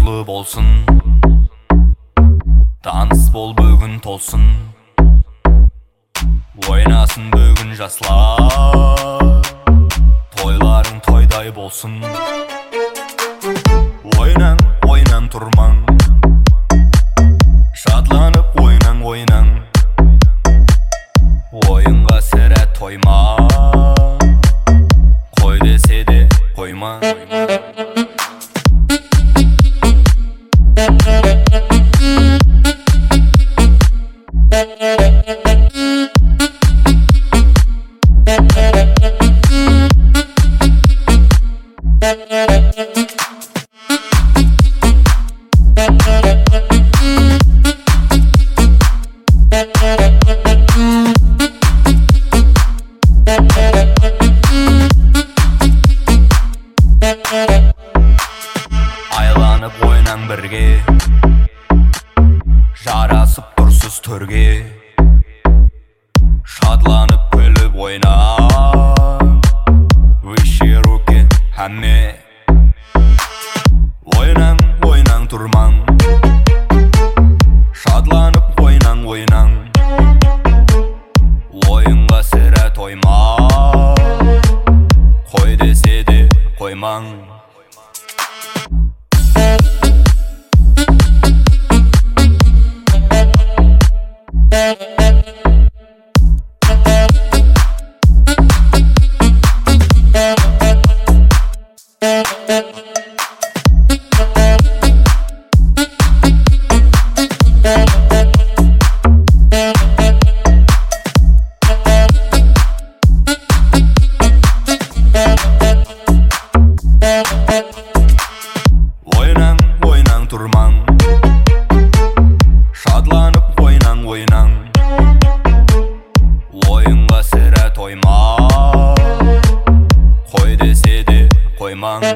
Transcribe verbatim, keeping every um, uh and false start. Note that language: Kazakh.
нұрлы болсын, таныс бол бүгін толсын, ойнасын бүгін жаслар, тойларың тойдай болсын. Ойнан, ойнан тұрмаң, шатланып ойнан, ойнан, ойынға сірә тойма, қой десе де қойма. Айланып ойнан бірге, жарасып тұрсыз төрге, шатланып күліп ойна, вище руки әмме. Ойнан, ойнан тұрмаң, шатланып ойнан, ойнан, ойынға сірә тойма, қой десе де қоймаң. Ойнан, ойнан тұрмаң, шатланып ойнан, ойнан, ойынға сірә тойма, қой десе де қоймаң.